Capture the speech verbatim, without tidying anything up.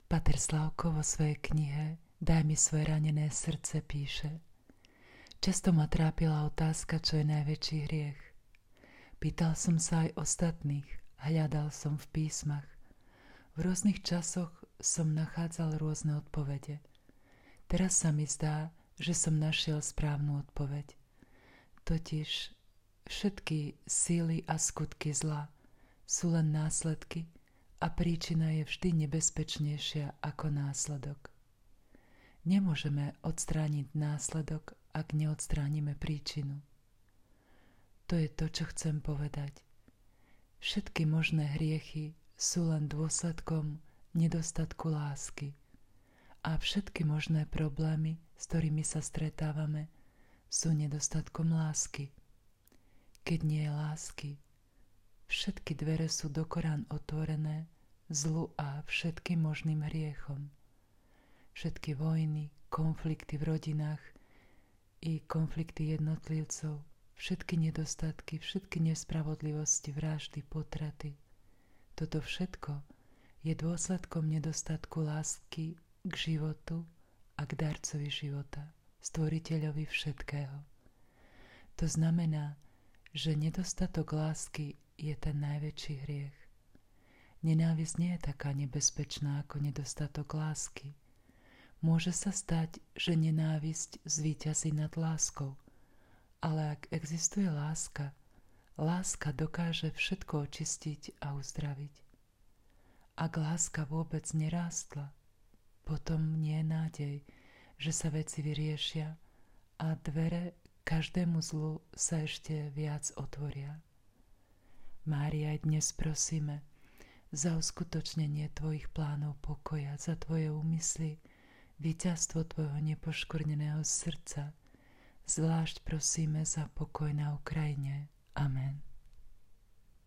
Pater Slavko vo svojej knihe Daj mi svoje ranené srdce píše: Často ma trápila otázka, čo je najväčší hriech. Pýtal som sa aj ostatných, hľadal som v písmach. V rôznych časoch som nachádzal rôzne odpovede. Teraz sa mi zdá, že som našiel správnu odpoveď. Totiž všetky síly a skutky zla sú len následky a príčina je vždy nebezpečnejšia ako následok. Nemôžeme odstrániť následok, ak neodstránime príčinu. To je to, čo chcem povedať. Všetky možné hriechy sú len dôsledkom nedostatku lásky. A všetky možné problémy, s ktorými sa stretávame, sú nedostatkom lásky. Keď nie je lásky, všetky dvere sú dokorán otvorené zlu a všetkým možným hriechom. Všetky vojny, konflikty v rodinách i konflikty jednotlivcov, všetky nedostatky, všetky nespravodlivosti, vraždy, potraty. Toto všetko je dôsledkom nedostatku lásky k životu a k darcovi života, stvoriteľovi všetkého. To znamená, že nedostatok lásky je ten najväčší hriech. Nenávisť nie je taká nebezpečná ako nedostatok lásky. Môže sa stať, že nenávisť zvíťazí nad láskou, ale ak existuje láska, láska dokáže všetko očistiť a uzdraviť. Ak láska vôbec nerástla, potom nie je nádej, že sa veci vyriešia a dvere každému zlu sa ešte viac otvoria. Mária, aj dnes prosíme za uskutočnenie tvojich plánov pokoja, za tvoje úmysly, víťazstvo tvojho nepoškvrneného srdca. Zvlášť prosíme za pokoj na Ukrajine. Amen.